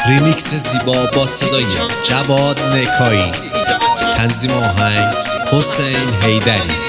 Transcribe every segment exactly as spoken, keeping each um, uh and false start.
ریمیکس زیبا با صدای جواد نکایی، تنظیم آهنگ حسین حیدری.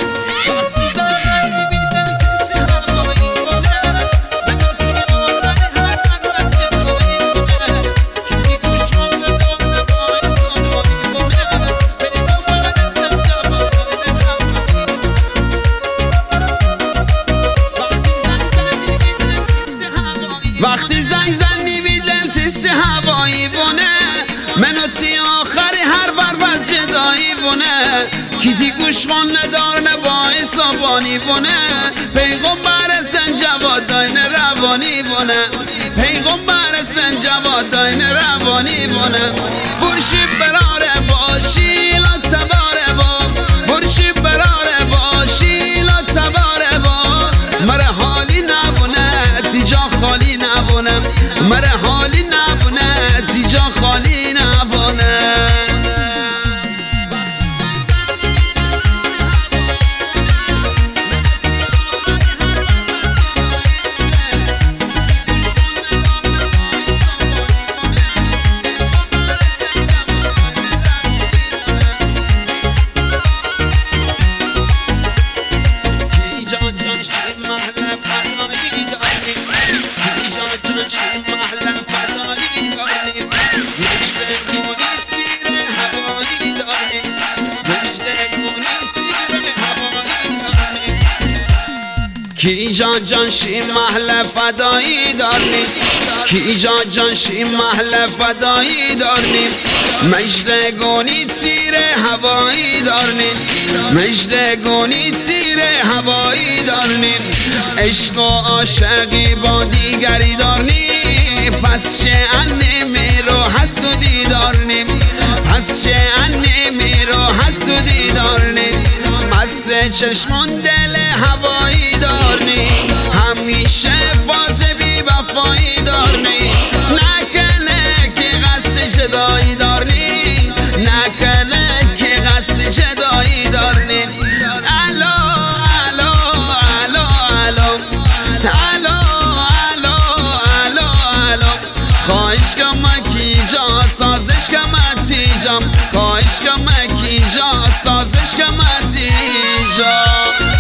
وقتی زنگ زن میبیدن تیست هوایی بونه منو تی آخری هر ور از جدایی بونه کیتی گوش خون ندارن باعث آبانی بونه پیغمبر استن جواد داین روانی بونه پیغمبر استن جواد داین روانی بونه برشی براره باشی لا تباره با برشی براره باشی لا تباره با مره حالی نبونه تیجا خالی نبونه مره حالی نبونه تیجا خالی نبونه کی جان جان شی محل فدایی داریم کی جان جان شی محل فدایی داریم مجدگونی تیر هوایی داریم مجدگونی تیر هوایی داریم عشق و عاشقی با دیگری داریم پس چه انمی رو حسودی داریم پس چه انمی رو حسودی داریم پس چشمون دل هوایی دارنی همیشه باز بی وفایی دارنی نکنه که قصد جدایی دارنی نکنه که قصد جدایی دارنی الو الو الو الو الو الو الو الو خواهش کم کی جا سازش کم تیجام خواهش کم کی جا سازش کم تیجام